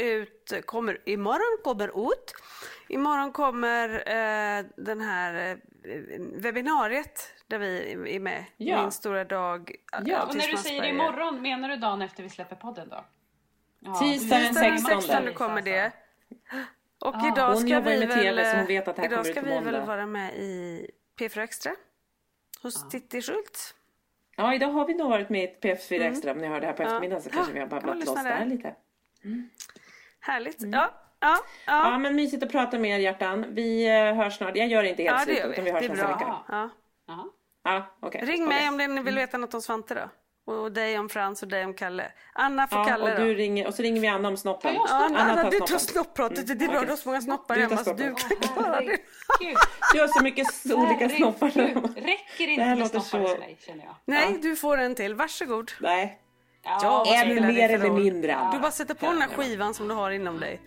den här webbinariet där vi är med. Min stora dag.
Ja, och när du säger imorgon, menar du dagen efter vi släpper podden då?
Ja, tisdagen den 16
kommer det. Och idag ska vi väl vara med i P4 Extra hos Titti Schultz.
Ja, idag har vi nog varit med i P4 Extra. Om ni hör det här på eftermiddagen så kanske vi har babblat loss där lite.
Härligt.
Ja, men mysigt att prata med er, hjärtan. Vi hörs snart. Jag gör inte helt slut, utan vi hörs nästa vecka. Okay.
Ring mig om ni vill veta något om Svante då. Och dig om Frans och dig om Kalle. Anna för Kalle
och du ringer, och så ringer vi Anna om snoppen.
Anna, du tar snopppratet. Det är bra, du har så många snoppar hemma så du kan klara det.
Du har så mycket olika snoppar.
Räcker inte med snoppar för dig, känner jag.
Nej, du får en till. Varsågod.
Nej.
Ja,
en mer eller mindre.
Du bara sätter på den här skivan som du har inom dig.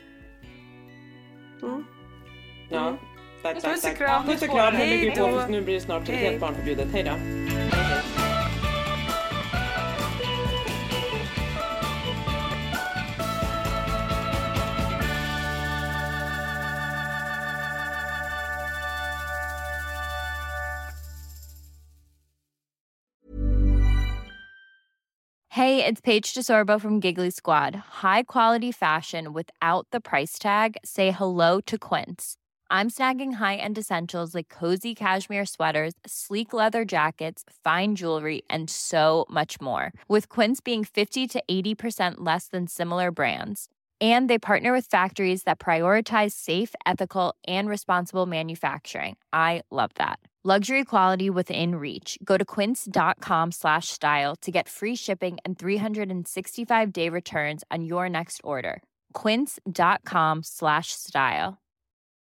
Ja, tack.
Puss och kram.
Puss och kram. Nu blir det snart helt barnförbjudet. Hej då.
Hey, it's Paige DeSorbo from Giggly Squad. High quality fashion without the price tag. Say hello to Quince. I'm snagging high-end essentials like cozy cashmere sweaters, sleek leather jackets, fine jewelry, and so much more. With Quince being 50 to 80% less than similar brands. And they partner with factories that prioritize safe, ethical, and responsible manufacturing. I love that. Luxury quality within reach. Go to quince.com/style to get free shipping and 365-day returns on your next order. Quince.com/style.